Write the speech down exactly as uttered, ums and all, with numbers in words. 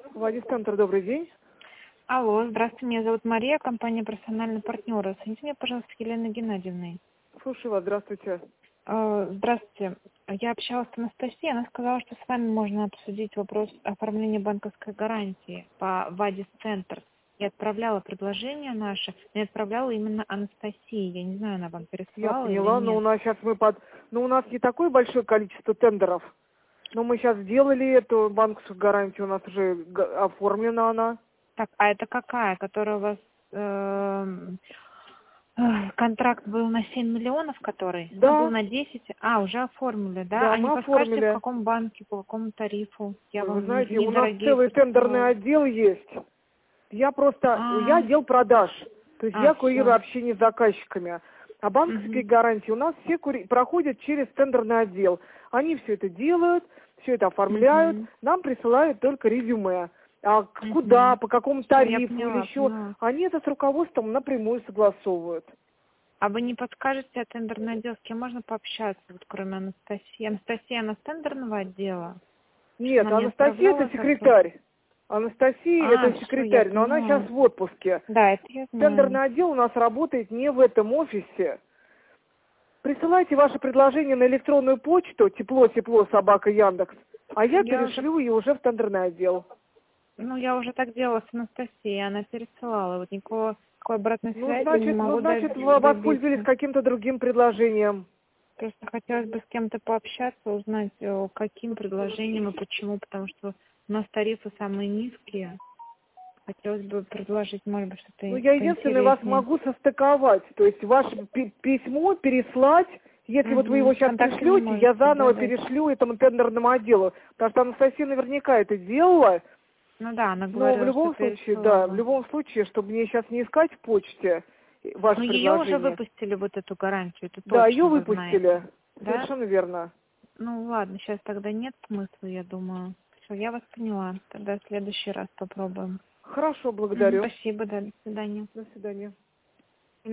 Владислав, добрый день. Алло, здравствуйте, меня зовут Мария, компания «Персональный партнер». Соедините меня, пожалуйста, с Еленой Геннадьевной. Слушаю вас, здравствуйте. Э, Здравствуйте. Я общалась с Анастасией, она сказала, что с вами можно обсудить вопрос оформления банковской гарантии по ВАДИС Центр. Я отправляла предложение наше, но я отправляла именно Анастасии. Я не знаю, она вам Я пересылала или поняла, но у нет. нас сейчас мы под... Но у нас не такое большое количество тендеров. Но мы сейчас сделали эту банковскую гарантию, у нас уже га- оформлена она. Так, а это какая, которая у вас... эм, э, контракт был на семь миллионов, который? Ну, был Да, на десять. А, уже оформили, да? да, А не мы подскажете, в оформили. каком банке, по какому тарифу? Я Ой, вы вам не- знаете, у нас недорогие целый тендерный пересылала. отдел есть. Я просто... Я А, отдел продаж. То есть а, я курирую все. общение с заказчиками. А банковские гарантии у нас все кури- проходят через тендерный отдел. Они все это делают, все это оформляют, нам присылают только резюме. А к- куда, по какому Все, я тарифу или поняла, еще, поняла. они это с руководством напрямую согласовывают. А вы не подскажете, а тендерный отдел, с кем можно пообщаться, вот кроме Анастасии? Анастасия, она с тендерного отдела? Что Нет, она мне Анастасия это отправляла запрос? секретарь. Анастасия А, это все, я секретарь, но она сейчас поняла. в отпуске. Да, это я знаю. Тендерный отдел у нас работает не в этом офисе. Присылайте ваше предложение на электронную почту тепло-тепло собака Яндекс, а я Я уже перешлю ее уже в тендерный отдел. Ну, я уже так делала с Анастасией, она пересылала. Вот никакого, никакой обратной Ну, связи не значит, ну, могу значит, доб- вы воспользовались добиться. каким-то другим предложением. Просто хотелось бы с кем-то пообщаться, узнать, э, каким предложением и почему, потому что у нас тарифы самые низкие. Хотелось бы предложить, может быть, Ну, что-то я единственное вас поинтереснее. могу состыковать, то есть ваше пи- письмо переслать, если вот вы его Угу. сейчас Контакты не пришлете, я можете, да, заново дать. перешлю этому тендерному отделу, потому что Анастасия наверняка это делала, Ну да, она но в говорила, что любом случае, да, в пересылала. любом случае, чтобы мне сейчас не искать в почте Но ваше ее уже предложение. выпустили, вот эту гарантию, это Да, ее точно вы выпустили, знаете, да? совершенно верно. Ну ладно, сейчас тогда нет смысла, я думаю. Все, я вас поняла. Тогда в следующий раз попробуем. Хорошо, Мгм, благодарю. спасибо, да, до свидания. До свидания.